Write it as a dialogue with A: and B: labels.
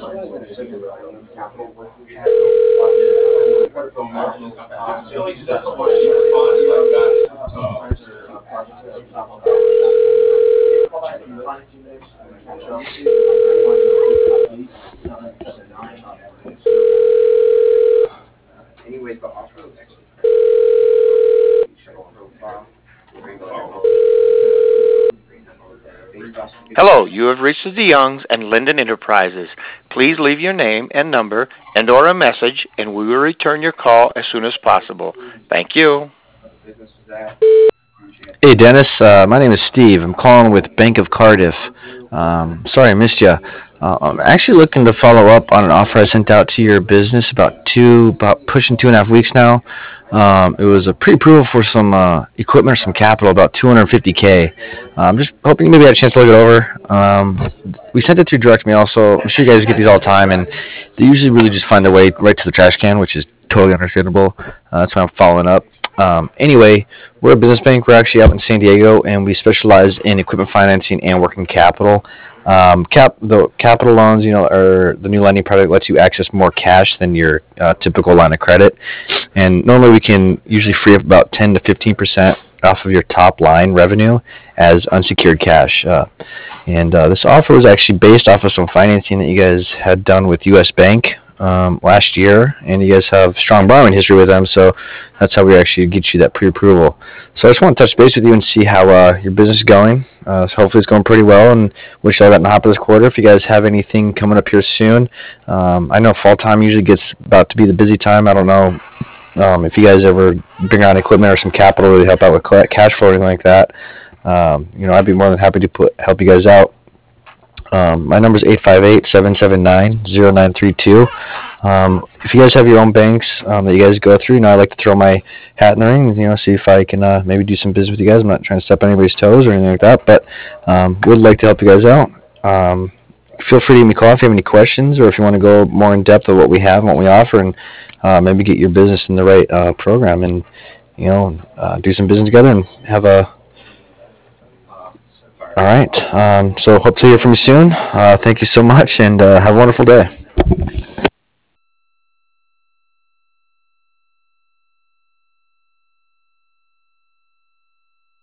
A: Hello, you have reached the DeYoungs and Linden Enterprises. Please leave your name and number and/or a message, and we will return your call as soon as possible. Thank you.
B: Hey Dennis, my name is Steve. I'm calling with Bank of Cardiff. Sorry I missed you. I'm actually looking to follow up on an offer I sent out to your business about pushing 2.5 weeks now. It was a pre-approval for some equipment or some capital, about 250K. I'm just hoping you maybe had a chance to look it over. We sent it through direct mail, so I'm sure you guys get these all the time, and they usually really just find their way right to the trash can, which is totally understandable. That's why I'm following up. Anyway, we're a business bank. We're actually out in San Diego, and we specialize in equipment financing and working capital. The capital loans, or the new lending product lets you access more cash than your typical line of credit, and normally we can usually free up about 10 to 15% off of your top line revenue as unsecured cash. And this offer was actually based off of some financing that you guys had done with U.S. Bank last year, and you guys have strong borrowing history with them, so that's how we actually get you that pre-approval. So I just want to touch base with you and see how your business is going. So hopefully it's going pretty well, and wish I got in the hop of this quarter. If you guys have anything coming up here soon, I know fall time usually gets about to be the busy time. I don't know if you guys ever bring on equipment or some capital to help out with cash flow or anything like that. I'd be more than happy to help you guys out. My number is 858-779-0932. If you guys have your own banks that you guys go through, I'd like to throw my hat in the ring, see if I can maybe do some business with you guys. I'm not trying to step on anybody's toes or anything like that, but would like to help you guys out. Feel free to give me a call if you have any questions, or if you want to go more in depth of what we have and what we offer, and maybe get your business in the right program, and do some business together and have a all right. So hope to hear from you soon. Thank you so much, and have a wonderful day.